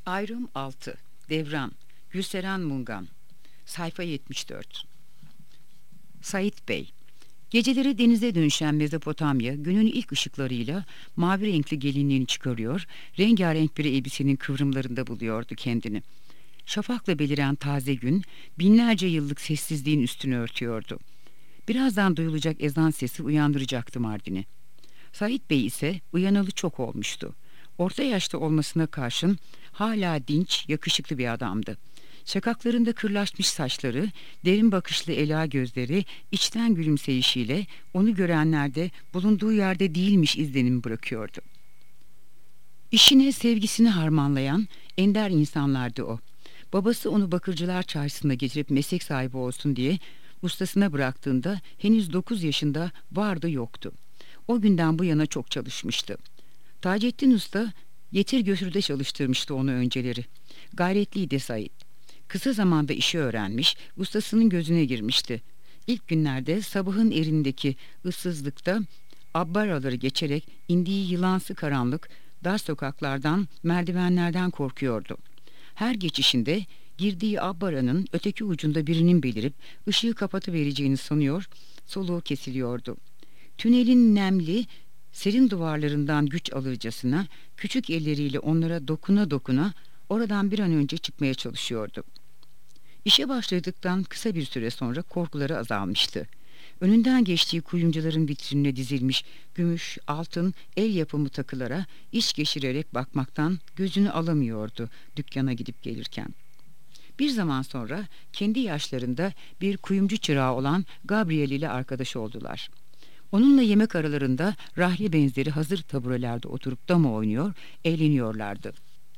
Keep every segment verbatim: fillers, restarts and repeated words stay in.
Ayrım altı. Devran. Gülseren Mungan. Sayfa yetmiş dört. Sait Bey. Geceleri denize dönüşen Mezopotamya günün ilk ışıklarıyla mavi renkli gelinliğini çıkarıyor, rengarenk bir elbisenin kıvrımlarında buluyordu kendini. Şafakla beliren taze gün binlerce yıllık sessizliğin üstünü örtüyordu. Birazdan duyulacak ezan sesi uyandıracaktı Mardin'i. Sait Bey ise uyanalı çok olmuştu. Orta yaşta olmasına karşın hala dinç, yakışıklı bir adamdı. Şakaklarında kırlaşmış saçları, derin bakışlı ela gözleri, içten gülümseyişiyle onu görenlerde bulunduğu yerde değilmiş izlenimi bırakıyordu. İşine, sevgisini harmanlayan ender insanlardı o. Babası onu bakırcılar çarşısına getirip meslek sahibi olsun diye ustasına bıraktığında henüz dokuz yaşında vardı yoktu. O günden bu yana çok çalışmıştı. Taceddin Usta getir götürde çalıştırmıştı onu önceleri. Gayretliydi Sait. Kısa zamanda işi öğrenmiş, ustasının gözüne girmişti. İlk günlerde sabahın erindeki ıssızlıkta abbaraları geçerek indiği yılansı karanlık, dar sokaklardan, merdivenlerden korkuyordu. Her geçişinde girdiği abbaranın öteki ucunda birinin belirip ışığı kapatıvereceğini sanıyor, soluğu kesiliyordu. Tünelin nemli, serin duvarlarından güç alırcasına küçük elleriyle onlara dokuna dokuna oradan bir an önce çıkmaya çalışıyordu. İşe başladıktan kısa bir süre sonra korkuları azalmıştı. Önünden geçtiği kuyumcuların vitrinine dizilmiş gümüş, altın, el yapımı takılara iç geçirerek bakmaktan gözünü alamıyordu dükkana gidip gelirken. Bir zaman sonra kendi yaşlarında bir kuyumcu çırağı olan Gabriel ile arkadaş oldular. Onunla yemek aralarında rahle benzeri hazır taburelerde oturup dama oynuyor, eğleniyorlardı.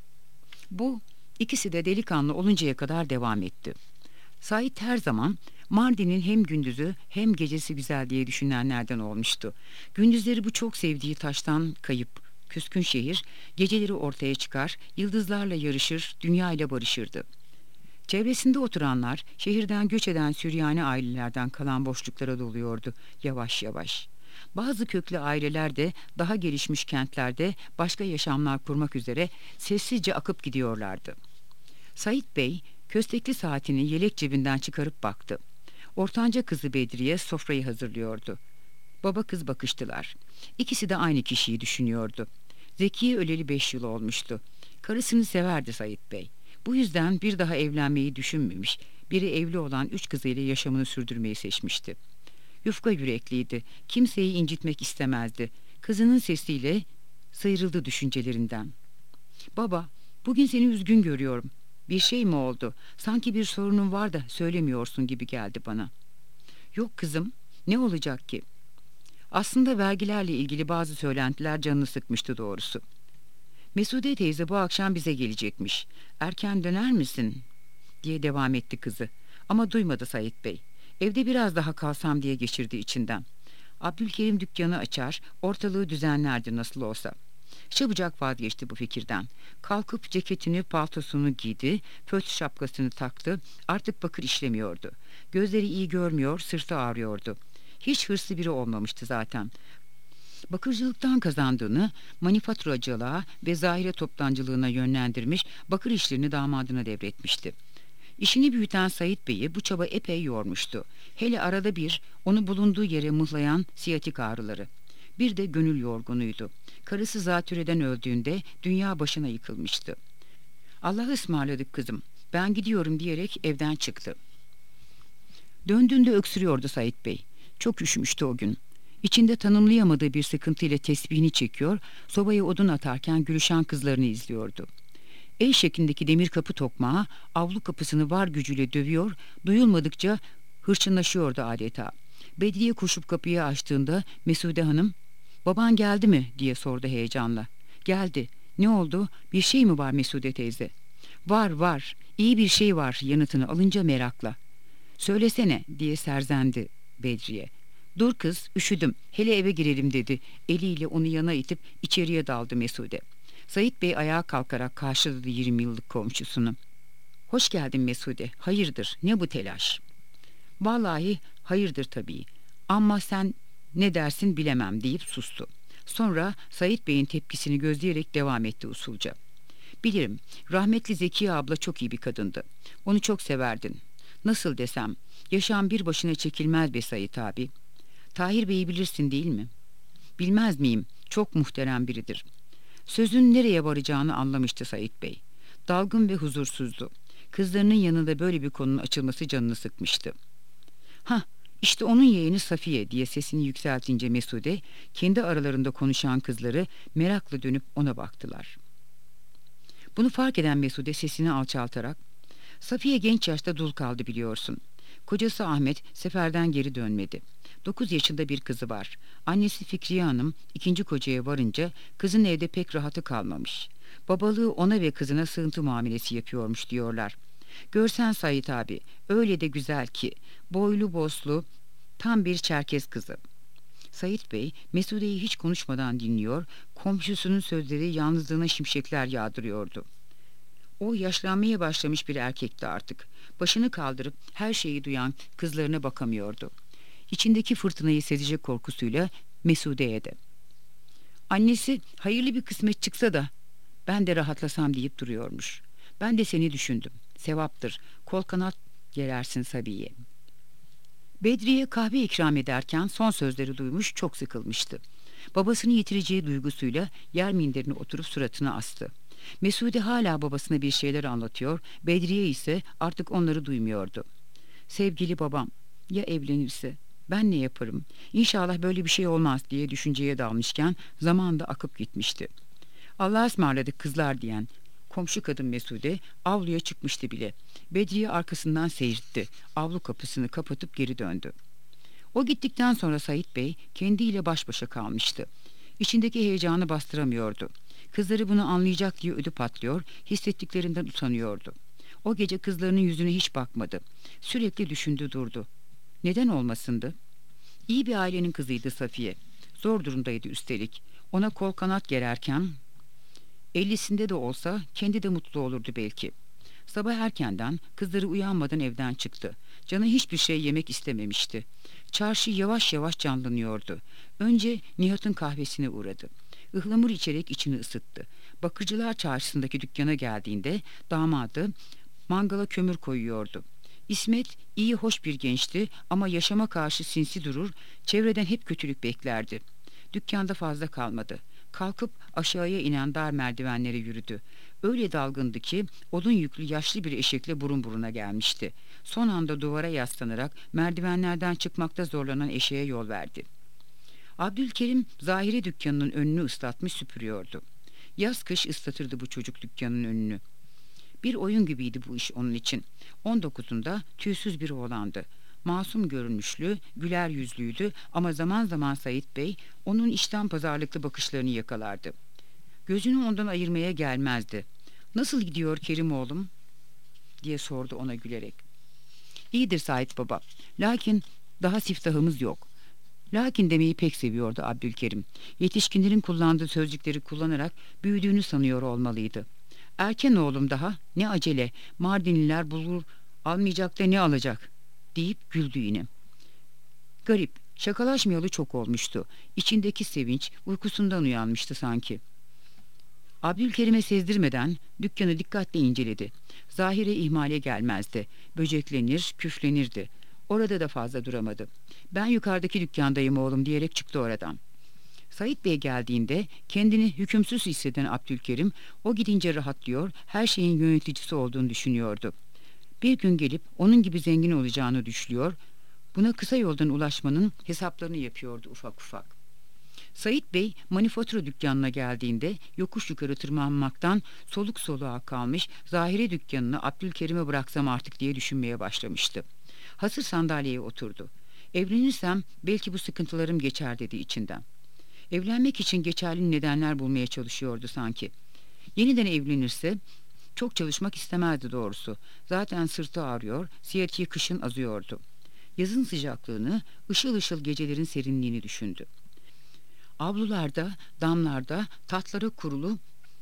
Bu ikisi de delikanlı oluncaya kadar devam etti. Sait her zaman Mardin'in hem gündüzü hem gecesi güzel diye düşünenlerden olmuştu. Gündüzleri bu çok sevdiği taştan kayıp, küskün şehir, geceleri ortaya çıkar, yıldızlarla yarışır, dünya ile barışırdı. Çevresinde oturanlar şehirden göç eden Süryani ailelerden kalan boşluklara doluyordu yavaş yavaş. Bazı köklü aileler de daha gelişmiş kentlerde başka yaşamlar kurmak üzere sessizce akıp gidiyorlardı. Sait Bey köstekli saatini yelek cebinden çıkarıp baktı. Ortanca kızı Bedriye sofrayı hazırlıyordu. Baba kız bakıştılar. İkisi de aynı kişiyi düşünüyordu. Zekiye öleli beş yıl olmuştu. Karısını severdi Sait Bey. Bu yüzden bir daha evlenmeyi düşünmemiş, biri evli olan üç kızıyla yaşamını sürdürmeyi seçmişti. Yufka yürekliydi, kimseyi incitmek istemezdi. Kızının sesiyle sıyrıldı düşüncelerinden. "Baba, bugün seni üzgün görüyorum. Bir şey mi oldu? Sanki bir sorunun var da söylemiyorsun gibi geldi bana." "Yok kızım, ne olacak ki?" Aslında vergilerle ilgili bazı söylentiler canını sıkmıştı doğrusu. "Mesude teyze bu akşam bize gelecekmiş. Erken döner misin?" diye devam etti kızı. Ama duymadı Sait Bey. Evde biraz daha kalsam diye geçirdi içinden. Abdülkerim dükkanı açar, ortalığı düzenlerdi nasıl olsa. Çabucak vazgeçti bu fikirden. Kalkıp ceketini, paltosunu giydi, föt şapkasını taktı. Artık bakır işlemiyordu. Gözleri iyi görmüyor, sırtı ağrıyordu. Hiç hırslı biri olmamıştı zaten. Bakırcılıktan kazandığını manifaturacılığa ve zahire toptancılığına yönlendirmiş, bakır işlerini damadına devretmişti. İşini büyüten Sait Bey'i bu çaba epey yormuştu. Hele arada bir onu bulunduğu yere mıhlayan siyatik ağrıları. Bir de gönül yorgunuydu. Karısı zatürreden öldüğünde dünya başına yıkılmıştı. "Allah'a ısmarladık kızım, ben gidiyorum" diyerek evden çıktı. Döndüğünde öksürüyordu Sait Bey. Çok üşümüştü o gün. İçinde tanımlayamadığı bir sıkıntıyla tesbihini çekiyor, sobaya odun atarken gülüşen kızlarını izliyordu. El şeklindeki demir kapı tokmağı avlu kapısını var gücüyle dövüyor, duyulmadıkça hırçınlaşıyordu adeta. Bedriye koşup kapıyı açtığında Mesude Hanım, "Baban geldi mi?" diye sordu heyecanla. "Geldi. Ne oldu? Bir şey mi var Mesude teyze?" "Var var, iyi bir şey var" yanıtını alınca merakla. "Söylesene" diye serzendi Bedriye. "Dur kız, üşüdüm, hele eve girelim" dedi. Eliyle onu yana itip içeriye daldı Mesude. Sait Bey ayağa kalkarak karşıladı yirmi yıllık komşusunu. "Hoş geldin Mesude, hayırdır, ne bu telaş?" "Vallahi hayırdır tabii, ama sen ne dersin bilemem" deyip sustu. Sonra Sait Bey'in tepkisini gözleyerek devam etti usulca. Bilirim, rahmetli Zekiye abla çok iyi bir kadındı. Onu çok severdin. Nasıl desem, yaşam bir başına çekilmez be Sait abi. Tahir Bey'i bilirsin değil mi? Bilmez miyim? Çok muhterem biridir. Sözün nereye varacağını anlamıştı Sait Bey. Dalgın ve huzursuzdu. Kızlarının yanında böyle bir konunun açılması canını sıkmıştı. Hah, işte onun yeğeni Safiye diye sesini yükseltince Mesude, kendi aralarında konuşan kızları merakla dönüp ona baktılar. Bunu fark eden Mesude sesini alçaltarak, Safiye genç yaşta dul kaldı biliyorsun. Kocası Ahmet seferden geri dönmedi. Dokuz yaşında bir kızı var. Annesi Fikriye Hanım ikinci kocaya varınca kızın evde pek rahatı kalmamış. Babalığı ona ve kızına sığıntı muamelesi yapıyormuş diyorlar. Görsen Sait abi, öyle de güzel ki, boylu boslu, tam bir Çerkez kızı. Sait Bey, Mesude'yi hiç konuşmadan dinliyor, komşusunun sözleri yalnızlığına şimşekler yağdırıyordu. O yaşlanmaya başlamış bir erkekti artık. Başını kaldırıp her şeyi duyan kızlarına bakamıyordu. İçindeki fırtınayı sezecek korkusuyla Mesude'ye de. Annesi hayırlı bir kısmet çıksa da ben de rahatlasam deyip duruyormuş. Ben de seni düşündüm. Sevaptır. Kol kanat gerersin Sabiye. Bedriye kahve ikram ederken son sözleri duymuş, çok sıkılmıştı. Babasını yitireceği duygusuyla yer minderine oturup suratını astı. Mesude hala babasına bir şeyler anlatıyor, Bedriye ise artık onları duymuyordu. Sevgili babam, ya evlenirse? Ben ne yaparım? İnşallah böyle bir şey olmaz diye düşünceye dalmışken zaman da akıp gitmişti. Allah'a ısmarladık kızlar diyen komşu kadın Mesude avluya çıkmıştı bile. Bedriye arkasından seyirtti. Avlu kapısını kapatıp geri döndü. O gittikten sonra Sait Bey kendiyle baş başa kalmıştı. İçindeki heyecanı bastıramıyordu. Kızları bunu anlayacak diye ödü patlıyor, hissettiklerinden utanıyordu. O gece kızlarının yüzüne hiç bakmadı. Sürekli düşündü durdu. Neden olmasındı? İyi bir ailenin kızıydı Safiye. Zor durumdaydı üstelik. Ona kol kanat gererken ellisinde de olsa kendi de mutlu olurdu belki. Sabah erkenden kızları uyanmadan evden çıktı. Canı hiçbir şey yemek istememişti. Çarşı yavaş yavaş canlanıyordu. Önce Nihat'ın kahvesine uğradı. Ihlamur içerek içini ısıttı. Bakırcılar Çarşısı'ndaki dükkana geldiğinde damadı mangala kömür koyuyordu. İsmet iyi hoş bir gençti ama yaşama karşı sinsi durur, çevreden hep kötülük beklerdi. Dükkanda fazla kalmadı. Kalkıp aşağıya inen dar merdivenlere yürüdü. Öyle dalgındı ki odun yüklü yaşlı bir eşekle burun buruna gelmişti. Son anda duvara yaslanarak merdivenlerden çıkmakta zorlanan eşeğe yol verdi. Abdülkerim Zahire dükkanının önünü ıslatmış süpürüyordu. Yaz kış ıslatırdı bu çocuk dükkanın önünü. Bir oyun gibiydi bu iş onun için. On dokuzunda tüysüz bir oğlandı. Masum görünüşlü, güler yüzlüydü ama zaman zaman Sait Bey onun işten pazarlıklı bakışlarını yakalardı. Gözünü ondan ayırmaya gelmezdi. "Nasıl gidiyor Kerim oğlum?" diye sordu ona gülerek. "İyidir Sait baba. Lakin daha siftahımız yok." Lakin demeyi pek seviyordu Abdülkerim. Yetişkinlerin kullandığı sözcükleri kullanarak büyüdüğünü sanıyor olmalıydı. "Erken oğlum daha. Ne acele. Mardinliler bulur almayacak da ne alacak?" deyip güldü yine. Garip. Şakalaşmayalı çok olmuştu. İçindeki sevinç uykusundan uyanmıştı sanki. Abdülkerim'e sezdirmeden dükkanı dikkatle inceledi. Zahire ihmale gelmezdi. Böceklenir, küflenirdi. Orada da fazla duramadı. "Ben yukarıdaki dükkandayım oğlum" diyerek çıktı oradan. Sait Bey geldiğinde kendini hükümsüz hisseden Abdülkerim o gidince rahatlıyor, her şeyin yöneticisi olduğunu düşünüyordu. Bir gün gelip onun gibi zengin olacağını düşlüyor, buna kısa yoldan ulaşmanın hesaplarını yapıyordu ufak ufak. Sait Bey manifatura dükkanına geldiğinde yokuş yukarı tırmanmaktan soluk soluğa kalmış, Zahire dükkanını Abdülkerim'e bıraksam artık diye düşünmeye başlamıştı. Hasır sandalyeye oturdu. "Evlenirsem belki bu sıkıntılarım geçer" dedi içinden. Evlenmek için geçerli nedenler bulmaya çalışıyordu sanki. Yeniden evlenirse çok çalışmak istemezdi doğrusu. Zaten sırtı ağrıyor, siyatiği kışın azıyordu. Yazın sıcaklığını, ışıl ışıl gecelerin serinliğini düşündü. Avlularda, damlarda, tatları kurulu,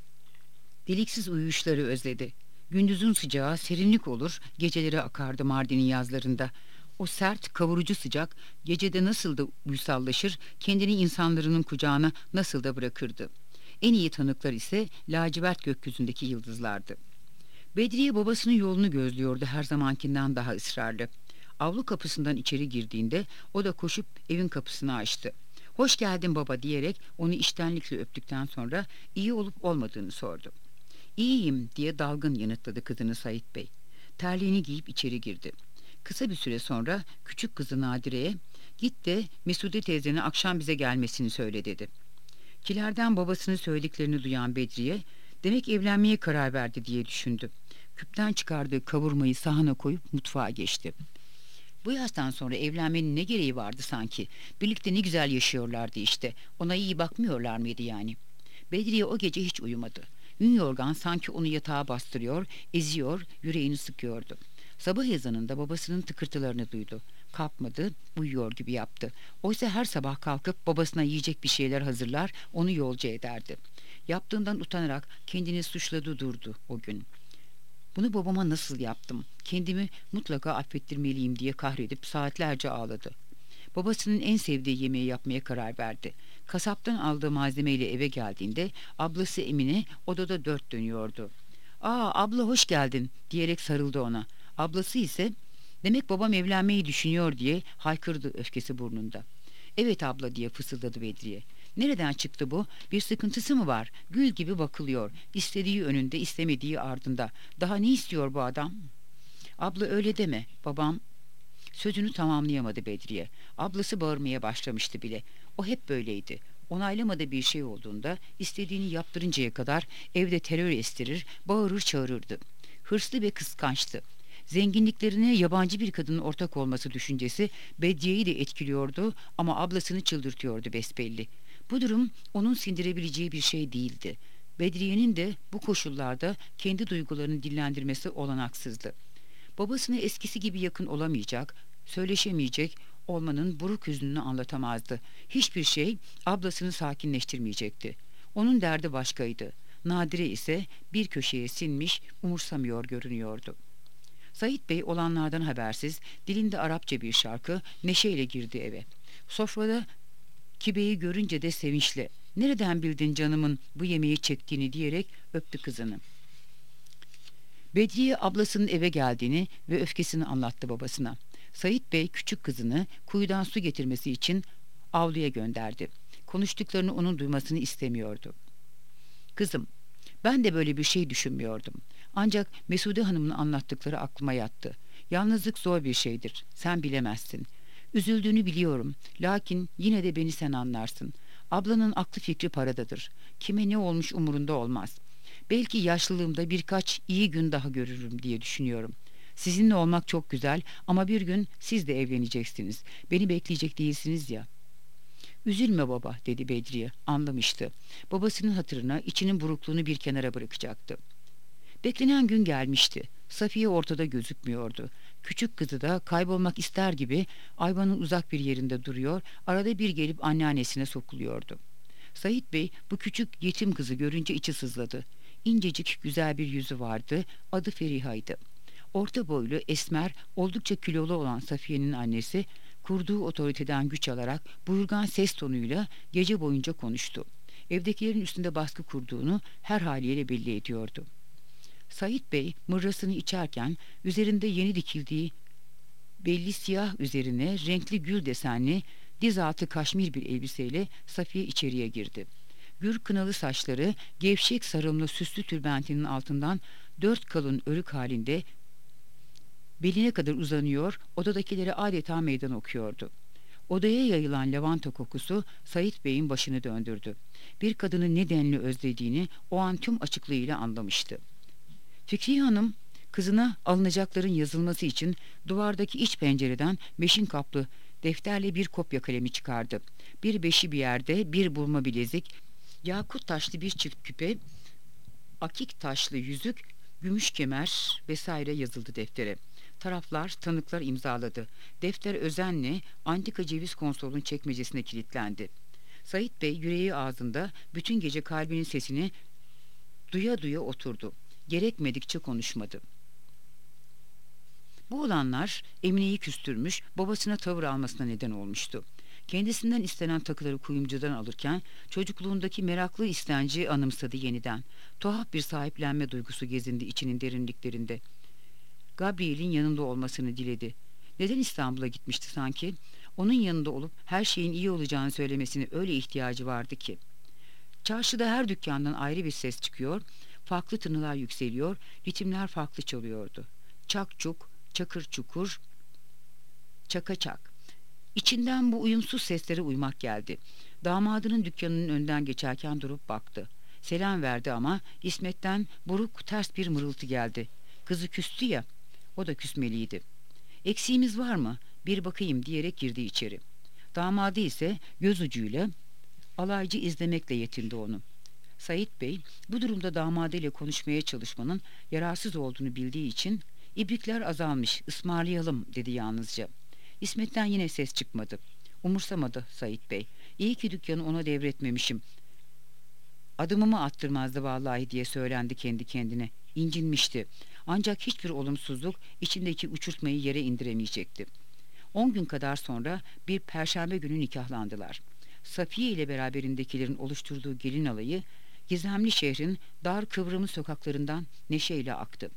deliksiz uyuyuşları özledi. Gündüzün sıcağı serinlik olur, geceleri akardı Mardin'in yazlarında. O sert, kavurucu sıcak gecede nasıl da uysallaşır, kendini insanların kucağına nasıl da bırakırdı. En iyi tanıklar ise lacivert gökyüzündeki yıldızlardı. Bedriye babasının yolunu gözlüyordu, her zamankinden daha ısrarlı. Avlu kapısından içeri girdiğinde o da koşup evin kapısını açtı. "Hoş geldin baba," diyerek onu içtenlikle öptükten sonra iyi olup olmadığını sordu. "İyiyim," diye dalgın yanıtladı kızını Sait Bey. Terliğini giyip içeri girdi. Kısa bir süre sonra küçük kızı Nadire'ye, "Git de Mesude teyzene akşam bize gelmesini söyle," dedi. Kilerden babasının söylediklerini duyan Bedriye, demek evlenmeye karar verdi diye düşündü. Küpten çıkardığı kavurmayı sahana koyup mutfağa geçti. Bu yaştan sonra evlenmenin ne gereği vardı sanki? Birlikte ne güzel yaşıyorlardı işte. Ona iyi bakmıyorlar mıydı yani? Bedriye o gece hiç uyumadı. Yün yorgan sanki onu yatağa bastırıyor, eziyor, yüreğini sıkıyordu. Sabah ezanında babasının tıkırtılarını duydu. Kalkmadı, uyuyor gibi yaptı. Oysa her sabah kalkıp babasına yiyecek bir şeyler hazırlar, onu yolcu ederdi. Yaptığından utanarak kendini suçladı durdu o gün. "Bunu babama nasıl yaptım? Kendimi mutlaka affettirmeliyim," diye kahredip saatlerce ağladı. Babasının en sevdiği yemeği yapmaya karar verdi. Kasaptan aldığı malzemeyle eve geldiğinde ablası Emine odada dört dönüyordu. "Aa abla, hoş geldin," diyerek sarıldı ona. Ablası ise, "Demek babam evlenmeyi düşünüyor," diye haykırdı öfkesi burnunda. "Evet abla," diye fısıldadı Bedriye. "Nereden çıktı bu? Bir sıkıntısı mı var? Gül gibi bakılıyor. İstediği önünde, istemediği ardında. Daha ne istiyor bu adam?" "Abla öyle deme. Babam..." Sözünü tamamlayamadı Bedriye. Ablası bağırmaya başlamıştı bile. O hep böyleydi. Onaylamadığı bir şey olduğunda istediğini yaptırıncaya kadar evde terör estirir, bağırır çağırırdı. Hırslı ve kıskançtı. Zenginliklerine yabancı bir kadının ortak olması düşüncesi Bedriye'yi de etkiliyordu ama ablasını çıldırtıyordu besbelli. Bu durum onun sindirebileceği bir şey değildi. Bedriye'nin de bu koşullarda kendi duygularını dillendirmesi olanaksızdı. Babasına eskisi gibi yakın olamayacak, söyleşemeyecek olmanın buruk hüznünü anlatamazdı. Hiçbir şey ablasını sakinleştirmeyecekti. Onun derdi başkaydı. Nadire ise bir köşeye sinmiş, umursamıyor görünüyordu. Sait Bey olanlardan habersiz, dilinde Arapça bir şarkı, neşeyle girdi eve. Sofrada Kibe'yi görünce de sevinçle, "Nereden bildin canımın bu yemeği çektiğini?" diyerek öptü kızını. Bedriye ablasının eve geldiğini ve öfkesini anlattı babasına. Sait Bey küçük kızını kuyudan su getirmesi için avluya gönderdi. Konuştuklarını onun duymasını istemiyordu. "Kızım, ben de böyle bir şey düşünmüyordum. Ancak Mesude Hanım'ın anlattıkları aklıma yattı. Yalnızlık zor bir şeydir. Sen bilemezsin. Üzüldüğünü biliyorum. Lakin yine de beni sen anlarsın. Ablanın aklı fikri paradadır. Kime ne olmuş umurunda olmaz. Belki yaşlılığımda birkaç iyi gün daha görürüm diye düşünüyorum. Sizinle olmak çok güzel ama bir gün siz de evleneceksiniz. Beni bekleyecek değilsiniz ya." "Üzülme baba," dedi Bedriye. Anlamıştı. Babasının hatırına içinin burukluğunu bir kenara bırakacaktı. Beklenen gün gelmişti. Safiye ortada gözükmüyordu. Küçük kızı da kaybolmak ister gibi ayvanın uzak bir yerinde duruyor, arada bir gelip anneannesine sokuluyordu. Sait Bey bu küçük yetim kızı görünce içi sızladı. İncecik güzel bir yüzü vardı, adı Feriha'ydı. Orta boylu, esmer, oldukça kilolu olan Safiye'nin annesi, kurduğu otoriteden güç alarak buyurgan ses tonuyla gece boyunca konuştu. Evdekilerin üstünde baskı kurduğunu her haliyle belli ediyordu. Sait Bey mırrasını içerken üzerinde yeni dikildiği belli siyah üzerine renkli gül desenli diz altı kaşmir bir elbiseyle Safiye içeriye girdi. Gür kınalı saçları gevşek sarımlı süslü tülbentinin altından dört kalın örük halinde beline kadar uzanıyor, odadakileri adeta meydan okuyordu. Odaya yayılan lavanta kokusu Sait Bey'in başını döndürdü. Bir kadını ne denli özlediğini o an tüm açıklığıyla anlamıştı. Fikriye Hanım, kızına alınacakların yazılması için duvardaki iç pencereden meşin kaplı defterle bir kopya kalemi çıkardı. Bir beşi bir yerde, bir burma bilezik, yakut taşlı bir çift küpe, akik taşlı yüzük, gümüş kemer vesaire yazıldı deftere. Taraflar, tanıklar imzaladı. Defter özenle antika ceviz konsolun çekmecesine kilitlendi. Sait Bey yüreği ağzında bütün gece kalbinin sesini duya duya oturdu. Gerekmedikçe konuşmadı. Bu olanlar Emine'yi küstürmüş, babasına tavır almasına neden olmuştu. Kendisinden istenen takıları kuyumcudan alırken çocukluğundaki meraklı istenci anımsadı yeniden. Tuhaf bir sahiplenme duygusu gezindi içinin derinliklerinde. Gabriel'in yanında olmasını diledi. Neden İstanbul'a gitmişti sanki? Onun yanında olup her şeyin iyi olacağını söylemesine öyle ihtiyacı vardı ki. Çarşıda her dükkandan ayrı bir ses çıkıyor, farklı tınılar yükseliyor, ritimler farklı çalıyordu. Çakçuk, çakır çukur, çaka çak. İçinden bu uyumsuz seslere uymak geldi. Damadının dükkanının önünden geçerken durup baktı. Selam verdi ama İsmet'ten buruk ters bir mırıltı geldi. Kızı küstü ya, o da küsmeliydi. Eksiğimiz var mı? Bir bakayım diyerek girdi içeri. Damadı ise göz ucuyla alaycı izlemekle yetindi onu. Sait Bey bu durumda damadıyla konuşmaya çalışmanın yararsız olduğunu bildiği için "İbrikler azalmış, ısmarlayalım" dedi yalnızca. İsmet'ten yine ses çıkmadı. Umursamadı Sait Bey. İyi ki dükkanı ona devretmemişim. Adımımı attırmazdı vallahi diye söylendi kendi kendine. İncinmişti. Ancak hiçbir olumsuzluk içindeki uçurtmayı yere indiremeyecekti. On gün kadar sonra bir perşembe günü nikahlandılar. Safiye ile beraberindekilerin oluşturduğu gelin alayı gizemli şehrin dar kıvrımlı sokaklarından neşeyle aktı.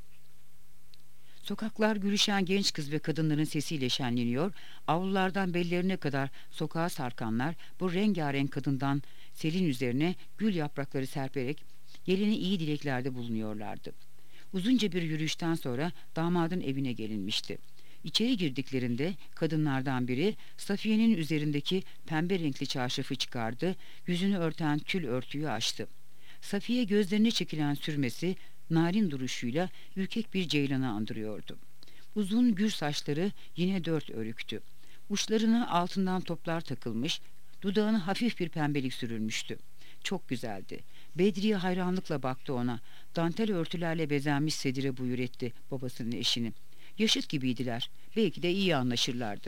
Sokaklar gülüşen genç kız ve kadınların sesiyle şenleniyor, avlulardan bellerine kadar sokağa sarkanlar bu rengarenk kadından selin üzerine gül yaprakları serperek geline iyi dileklerde bulunuyorlardı. Uzunca bir yürüyüşten sonra damadın evine gelinmişti. İçeri girdiklerinde kadınlardan biri Safiye'nin üzerindeki pembe renkli çarşafı çıkardı, yüzünü örten tül örtüyü açtı. Safiye gözlerine çekilen sürmesi, narin duruşuyla ürkek bir ceylanı andırıyordu. Uzun gür saçları yine dört örüktü. Uçlarına altından toplar takılmış, dudağına hafif bir pembelik sürülmüştü. Çok güzeldi. Bedriye hayranlıkla baktı ona. Dantel örtülerle bezenmiş sedire buyur etti babasının eşini. Yaşıt gibiydiler. Belki de iyi anlaşırlardı.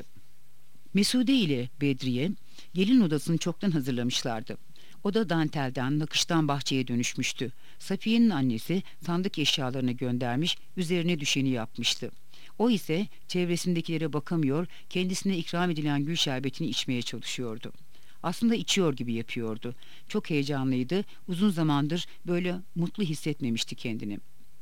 Mesude ile Bedriye gelin odasını çoktan hazırlamışlardı. Oda dantelden, nakıştan bahçeye dönüşmüştü. Safiye'nin annesi sandık eşyalarını göndermiş, üzerine düşeni yapmıştı. O ise çevresindekilere bakamıyor, kendisine ikram edilen gül şerbetini içmeye çalışıyordu. Aslında içiyor gibi yapıyordu. Çok heyecanlıydı, uzun zamandır böyle mutlu hissetmemişti kendini.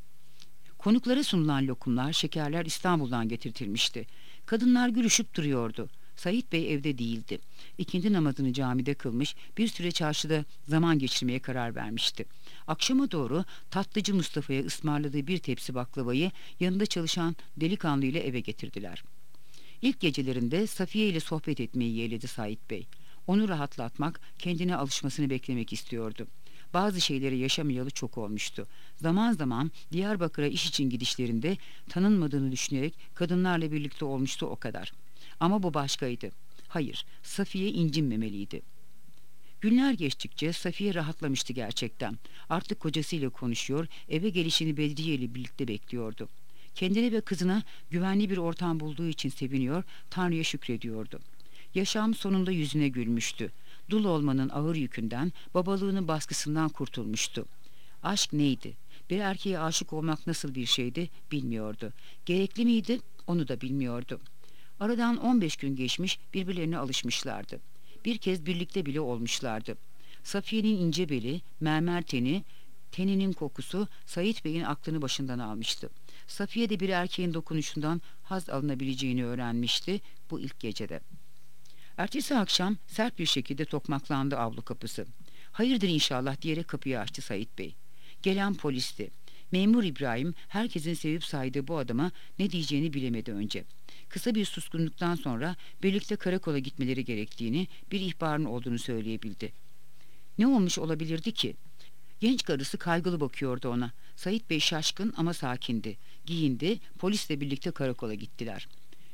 Konuklara sunulan lokumlar, şekerler İstanbul'dan getirtilmişti. Kadınlar gülüşüp duruyordu. Sait Bey evde değildi. İkindi namazını camide kılmış, bir süre çarşıda zaman geçirmeye karar vermişti. Akşama doğru tatlıcı Mustafa'ya ısmarladığı bir tepsi baklavayı yanında çalışan delikanlı ile eve getirdiler. İlk gecelerinde Safiye ile sohbet etmeyi yeğledi Sait Bey. Onu rahatlatmak, kendine alışmasını beklemek istiyordu. Bazı şeyleri yaşamayalı çok olmuştu. Zaman zaman Diyarbakır'a iş için gidişlerinde tanınmadığını düşünerek kadınlarla birlikte olmuştu o kadar. Ama bu başkaydı. Hayır, Safiye incinmemeliydi. Günler geçtikçe Safiye rahatlamıştı gerçekten. Artık kocasıyla konuşuyor, eve gelişini Bedriye ile birlikte bekliyordu. Kendine ve kızına güvenli bir ortam bulduğu için seviniyor, Tanrı'ya şükrediyordu. Yaşam sonunda yüzüne gülmüştü. Dul olmanın ağır yükünden, babalığının baskısından kurtulmuştu. Aşk neydi? Bir erkeğe aşık olmak nasıl bir şeydi bilmiyordu. Gerekli miydi? Onu da bilmiyordu. Aradan on beş gün geçmiş, birbirlerine alışmışlardı. Bir kez birlikte bile olmuşlardı. Safiye'nin ince beli, mermer teni, teninin kokusu Sait Bey'in aklını başından almıştı. Safiye de bir erkeğin dokunuşundan haz alınabileceğini öğrenmişti bu ilk gecede. Ertesi akşam sert bir şekilde tokmaklandı avlu kapısı. "Hayırdır inşallah" diyerek kapıyı açtı Sait Bey. Gelen polisti. Memur İbrahim herkesin sevip saydığı bu adama ne diyeceğini bilemedi önce. Kısa bir suskunluktan sonra birlikte karakola gitmeleri gerektiğini, bir ihbarın olduğunu söyleyebildi. Ne olmuş olabilirdi ki? Genç karısı kaygılı bakıyordu ona. Sait Bey şaşkın ama sakindi. Giyindi, polisle birlikte karakola gittiler.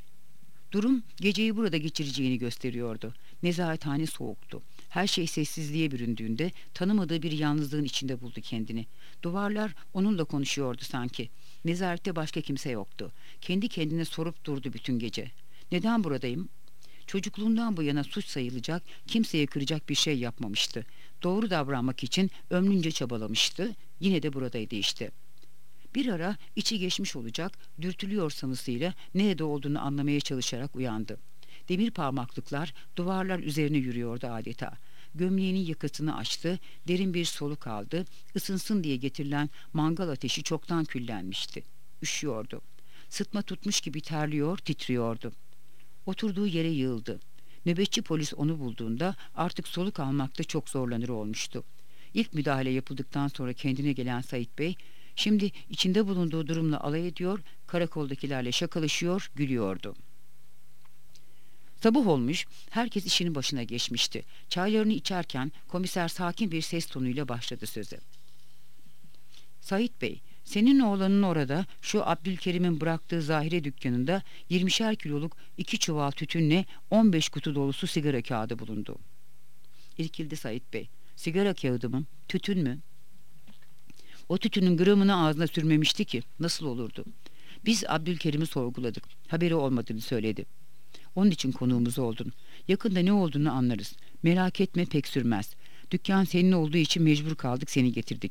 Durum geceyi burada geçireceğini gösteriyordu. Nezarethane soğuktu. Her şey sessizliğe büründüğünde tanımadığı bir yalnızlığın içinde buldu kendini. Duvarlar onunla konuşuyordu sanki. Nezarette başka kimse yoktu. Kendi kendine sorup durdu bütün gece. Neden buradayım? Çocukluğundan bu yana suç sayılacak, kimseye kıracak bir şey yapmamıştı. Doğru davranmak için ömrünce çabalamıştı. Yine de buradaydı işte. Bir ara içi geçmiş olacak, dürtülüyor sanısıyla nerede olduğunu anlamaya çalışarak uyandı. Demir parmaklıklar duvarlar üzerine yürüyordu adeta. Gömleğinin yakasını açtı, derin bir soluk aldı. Isınsın diye getirilen mangal ateşi çoktan küllenmişti. Üşüyordu. Sıtma tutmuş gibi terliyor, titriyordu. Oturduğu yere yığıldı. Nöbetçi polis onu bulduğunda artık soluk almakta çok zorlanır olmuştu. İlk müdahale yapıldıktan sonra kendine gelen Sait Bey, şimdi içinde bulunduğu durumla alay ediyor, karakoldakilerle şakalaşıyor, gülüyordu. Sabah olmuş, herkes işinin başına geçmişti. Çaylarını içerken komiser sakin bir ses tonuyla başladı söze. Sait Bey, senin oğlanın orada şu Abdülkerim'in bıraktığı zahire dükkanında yirmişer kiloluk iki çuval tütünle on beş kutu dolusu sigara kağıdı bulundu. İrkildi Sait Bey. Sigara kağıdı mı? Tütün mü? O tütünün gramını ağzına sürmemişti ki. Nasıl olurdu? Biz Abdülkerim'i sorguladık. Haberi olmadığını söyledi. Onun için konuğumuz oldun. Yakında ne olduğunu anlarız. Merak etme, pek sürmez. Dükkan senin olduğu için mecbur kaldık, seni getirdik.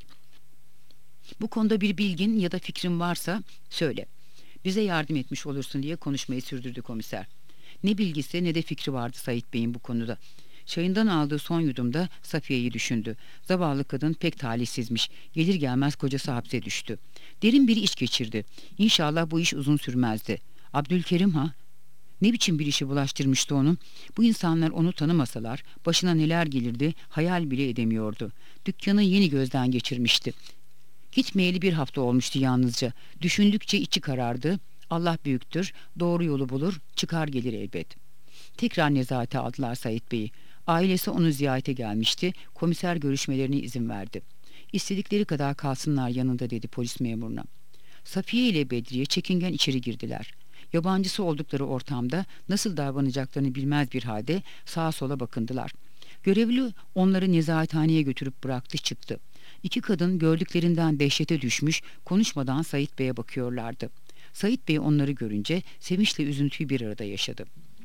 Bu konuda bir bilgin ya da fikrin varsa söyle. Bize yardım etmiş olursun diye konuşmayı sürdürdü komiser. Ne bilgisi ne de fikri vardı Sait Bey'in bu konuda. Çayından aldığı son yudumda Safiye'yi düşündü. Zavallı kadın pek talihsizmiş. Gelir gelmez kocası hapse düştü. Derin bir iç geçirdi. İnşallah bu iş uzun sürmezdi. Abdülkerim ha? Ne biçim bir işe bulaştırmıştı onu? Bu insanlar onu tanımasalar başına neler gelirdi hayal bile edemiyordu. Dükkanı yeni gözden geçirmişti. Gitmeyeli bir hafta olmuştu yalnızca. Düşündükçe içi karardı. Allah büyüktür, doğru yolu bulur, çıkar gelir elbet. Tekrar nezarete aldılar Sait Bey'i. Ailesi onu ziyarete gelmişti. Komiser görüşmelerine izin verdi. İstedikleri kadar kalsınlar yanında dedi polis memuruna. Safiye ile Bedriye çekingen içeri girdiler. Yabancısı oldukları ortamda nasıl davranacaklarını bilmez bir halde sağa sola bakındılar. Görevli onları nezarethaneye götürüp bıraktı çıktı. İki kadın gördüklerinden dehşete düşmüş, konuşmadan Sait Bey'e bakıyorlardı. Sait Bey onları görünce sevinçle üzüntüyü bir arada yaşadı.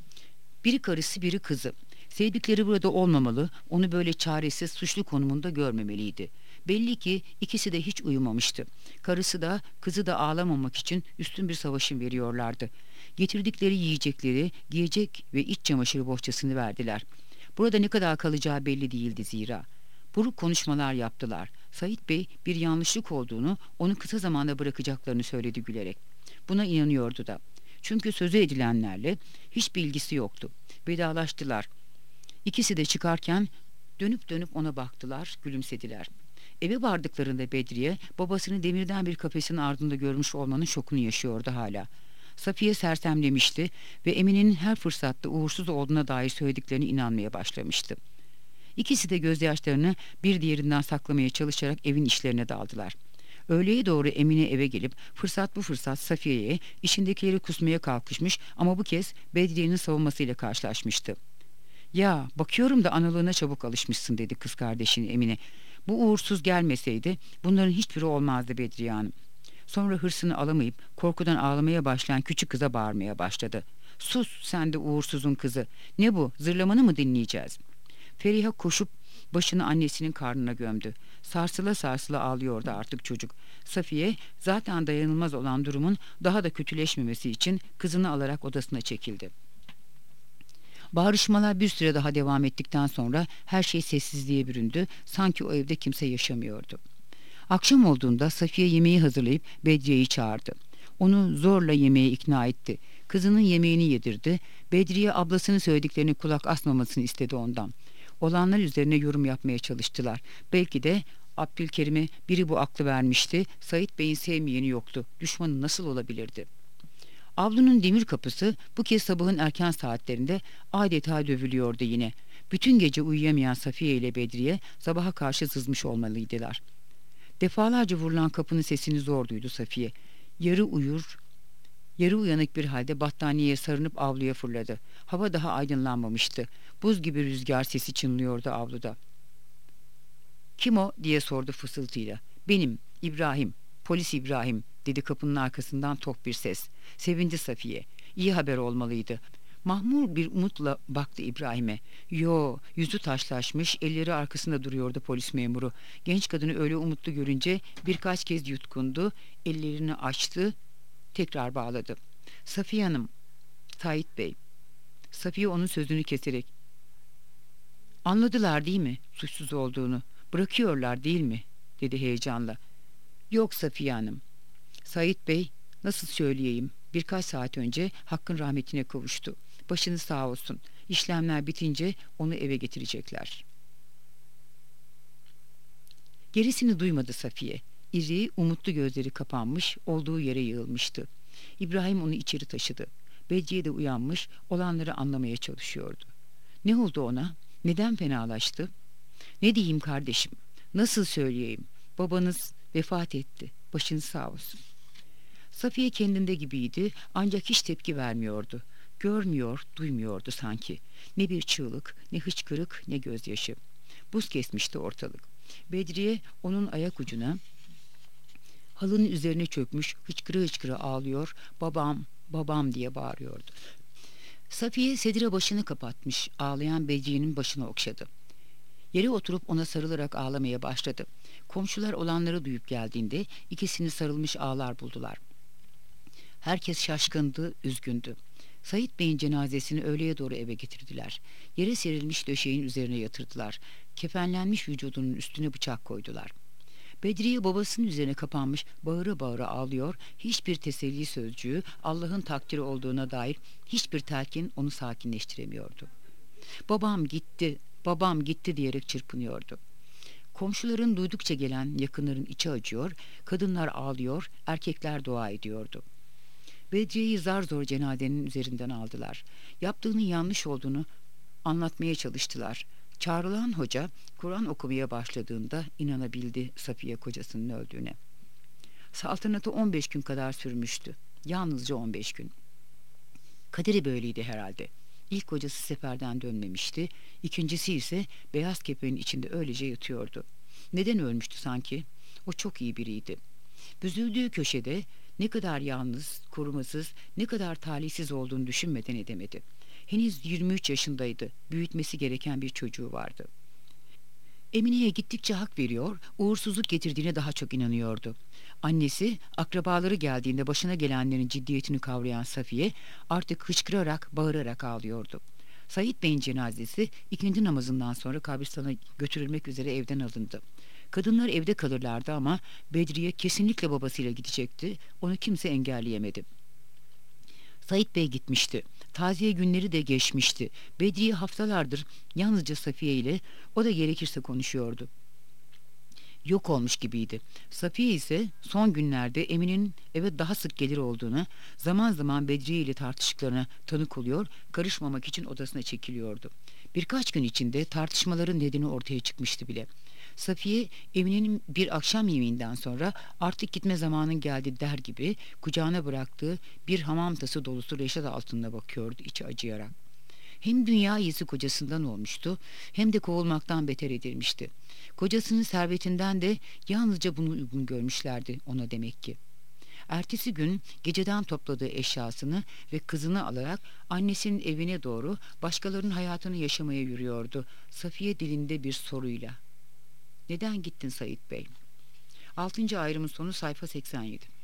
Biri karısı, biri kızı. Sevdikleri burada olmamalı, onu böyle çaresiz, suçlu konumunda görmemeliydi. Belli ki ikisi de hiç uyumamıştı. Karısı da, kızı da ağlamamak için üstün bir savaşın veriyorlardı. Getirdikleri yiyecekleri, giyecek ve iç çamaşırı bohçasını verdiler. Burada ne kadar kalacağı belli değildi zira. Buruk konuşmalar yaptılar. Sait Bey bir yanlışlık olduğunu, onu kısa zamanda bırakacaklarını söyledi gülerek. Buna inanıyordu da. Çünkü sözü edilenlerle hiçbir ilgisi yoktu. Vedalaştılar. İkisi de çıkarken dönüp dönüp ona baktılar, gülümsediler. Eve vardıklarında Bedriye, babasını demirden bir kafesin ardında görmüş olmanın şokunu yaşıyordu hala. Safiye sersemlemişti ve Emine'nin her fırsatta uğursuz olduğuna dair söylediklerine inanmaya başlamıştı. İkisi de gözyaşlarını bir diğerinden saklamaya çalışarak evin işlerine daldılar. Öğleye doğru Emine eve gelip fırsat bu fırsat Safiye'ye işindekileri kusmaya kalkışmış ama bu kez Bedriye'nin savunmasıyla karşılaşmıştı. ''Ya bakıyorum da analığına çabuk alışmışsın'' dedi kız kardeşine Emine. ''Bu uğursuz gelmeseydi bunların hiçbiri olmazdı Bedriye Hanım.'' Sonra hırsını alamayıp korkudan ağlamaya başlayan küçük kıza bağırmaya başladı. ''Sus sen de uğursuzun kızı. Ne bu, zırlamanı mı dinleyeceğiz?'' Feriha koşup başını annesinin karnına gömdü. Sarsıla sarsıla ağlıyordu artık çocuk. Safiye zaten dayanılmaz olan durumun daha da kötüleşmemesi için kızını alarak odasına çekildi. Bağırışmalar bir süre daha devam ettikten sonra her şey sessizliğe büründü. Sanki o evde kimse yaşamıyordu. Akşam olduğunda Safiye yemeği hazırlayıp Bedriye'yi çağırdı. Onu zorla yemeğe ikna etti. Kızının yemeğini yedirdi. Bedriye ablasının söylediklerini kulak asmamasını istedi ondan. Olanlar üzerine yorum yapmaya çalıştılar. Belki de Abdülkerim'e biri bu aklı vermişti. Sait Bey'in sevmeyeni yoktu. Düşmanı nasıl olabilirdi? Avlunun demir kapısı bu kez sabahın erken saatlerinde adeta dövülüyordu yine. Bütün gece uyuyamayan Safiye ile Bedriye sabaha karşı sızmış olmalıydılar. Defalarca vurulan kapının sesini zor duydu Safiye. Yarı uyur, yarı uyanık bir halde battaniyeye sarınıp avluya fırladı. Hava daha aydınlanmamıştı. Buz gibi rüzgar sesi çınlıyordu avluda. ''Kim o?'' diye sordu fısıltıyla. ''Benim, İbrahim, polis İbrahim'' dedi kapının arkasından tok bir ses. Sevindi Safiye. İyi haber olmalıydı. Mahmur bir umutla baktı İbrahim'e. Yo, yüzü taşlaşmış, elleri arkasında duruyordu polis memuru. Genç kadını öyle umutlu görünce birkaç kez yutkundu, ellerini açtı, tekrar bağladı. ''Safiye Hanım, Sait Bey.'' Safiye onun sözünü keserek, "Anladılar değil mi suçsuz olduğunu? Bırakıyorlar değil mi?" dedi heyecanla. "Yok Safiye Hanım. Sait Bey, nasıl söyleyeyim, birkaç saat önce Hakk'ın rahmetine kavuştu. Başınız sağ olsun. İşlemler bitince onu eve getirecekler." Gerisini duymadı Safiye. İri, umutlu gözleri kapanmış, olduğu yere yığılmıştı. İbrahim onu içeri taşıdı. Bedriye de uyanmış, olanları anlamaya çalışıyordu. Ne oldu ona? Neden fenalaştı? "Ne diyeyim kardeşim? Nasıl söyleyeyim? Babanız vefat etti. Başınız sağ olsun." Safiye kendinde gibiydi, ancak hiç tepki vermiyordu. Görmüyor, duymuyordu sanki. Ne bir çığlık, ne hıçkırık, ne gözyaşı. Buz kesmişti ortalık. Bedriye onun ayak ucuna, halının üzerine çökmüş, hıçkıra hıçkıra ağlıyor, "Babam, babam" diye bağırıyordu. Safiye sedire başını kapatmış, ağlayan Bedriye'nin başını okşadı. Yere oturup ona sarılarak ağlamaya başladı. Komşular olanları duyup geldiğinde ikisini sarılmış ağlar buldular. Herkes şaşkındı, üzgündü. Sait Bey'in cenazesini öğleye doğru eve getirdiler. Yere serilmiş döşeğin üzerine yatırdılar. Kefenlenmiş vücudunun üstüne bıçak koydular. Bedriye babasının üzerine kapanmış, bağıra bağıra ağlıyor, hiçbir teselli sözcüğü, Allah'ın takdiri olduğuna dair hiçbir telkin onu sakinleştiremiyordu. "Babam gitti, babam gitti" diyerek çırpınıyordu. Komşuların duydukça gelen yakınların içi acıyor, kadınlar ağlıyor, erkekler dua ediyordu. Bedriye'yi zar zor cenazenin üzerinden aldılar. Yaptığının yanlış olduğunu anlatmaya çalıştılar. Çağrılan hoca Kur'an okumaya başladığında inanabildi Safiye kocasının öldüğüne. Saltanatı on beş gün kadar sürmüştü. Yalnızca on beş gün. Kaderi böyleydi herhalde. İlk kocası seferden dönmemişti. İkincisi ise beyaz kepeğin içinde öylece yatıyordu. Neden ölmüştü sanki? O çok iyi biriydi. Büzüldüğü köşede ne kadar yalnız, korumasız, ne kadar talihsiz olduğunu düşünmeden edemedi. Henüz yirmi üç yaşındaydı. Büyütmesi gereken bir çocuğu vardı. Emine'ye gittikçe hak veriyor, uğursuzluk getirdiğine daha çok inanıyordu. Annesi, akrabaları geldiğinde başına gelenlerin ciddiyetini kavrayan Safiye artık hıçkırarak, bağırarak ağlıyordu. Sait Bey'in cenazesi ikindi namazından sonra kabristana götürülmek üzere evden alındı. Kadınlar evde kalırlardı ama Bedriye kesinlikle babasıyla gidecekti. Onu kimse engelleyemedi. Sait Bey gitmişti. Taziye günleri de geçmişti. Bedriye haftalardır yalnızca Safiye ile, o da gerekirse konuşuyordu. Yok olmuş gibiydi. Safiye ise son günlerde Emine'nin eve daha sık gelir olduğuna, zaman zaman Bedriye ile tartıştıklarına tanık oluyor, karışmamak için odasına çekiliyordu. Birkaç gün içinde tartışmaların nedeni ortaya çıkmıştı bile. Safiye, Emine'nin bir akşam yemeğinden sonra artık gitme zamanın geldi der gibi kucağına bıraktığı bir hamam tası dolusu reşat altınına bakıyordu içi acıyarak. Hem dünya iyisi kocasından olmuştu, hem de kovulmaktan beter edilmişti. Kocasının servetinden de yalnızca bunu uygun görmüşlerdi ona demek ki. Ertesi gün geceden topladığı eşyasını ve kızını alarak annesinin evine doğru başkalarının hayatını yaşamaya yürüyordu. Safiye dilinde bir soruyla. "Neden gittin Sait Bey?" Altıncı ayrımın sonu, sayfa seksen yedi.